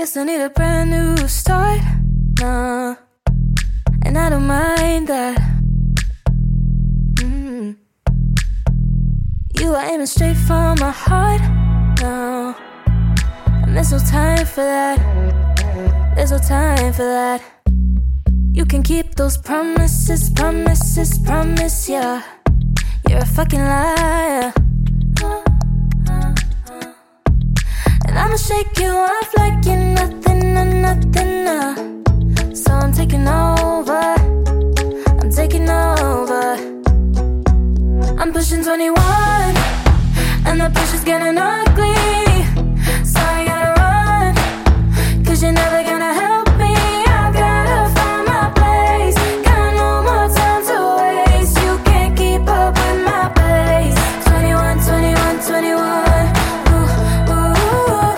guess I need a brand new start. Nah, and I don't mind that. You are aiming straight for my heart. No, and there's no time for that. There's no time for that. You can keep those promises, promises, promise, yeah. You're a fucking liar. And I'ma shake you off like you're nothing or nothing, So I'm taking over, I'm taking over. I'm pushing 21, and the pressure's getting ugly. So I gotta run, 'cause you're never gonna help me. I gotta find my place. Got no more time to waste. You can't keep up with my pace. 21, 21, 21. Ooh, ooh.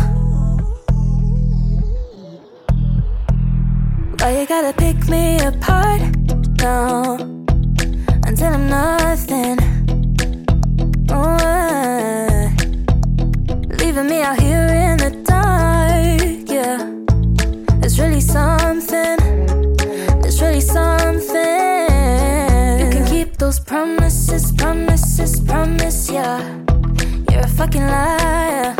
Why you gotta pick me apart? No, until I'm nothing. Leaving me out here in the dark, yeah. It's really something. It's really something. You can keep those promises, promises, promise, yeah. You're a fucking liar.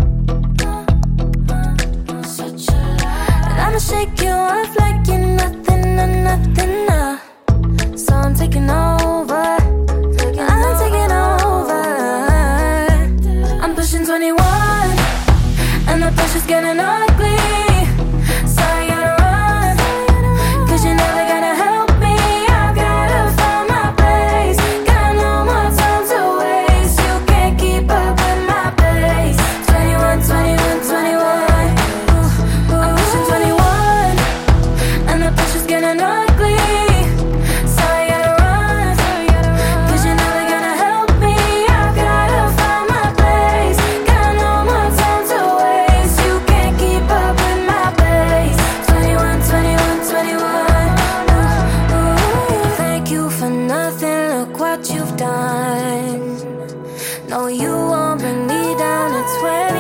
And I'ma shake you off like you're nothing or nothing, So I'm taking over. I'm taking over. I'm pushing 21, and the pressure's getting ugly. So I gotta run, 'cause you're never gonna help me. I gotta find my place. Got no more time to waste. You can't keep up with my pace. 21, 21, 21. Ooh, I'm pushing 21, and the pressure's getting ugly. So I gotta run, 'cause you're never gonna help me. I gotta find my place. Got no more time to waste. You can't keep up with my pace. 21, 21, 21. Ooh, thank you for nothing. Look what you've done. No, you won't bring me down to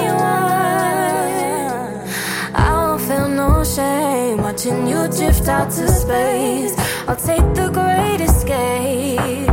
21. I won't feel no shame watching you drift out to space. I'll take the great escape.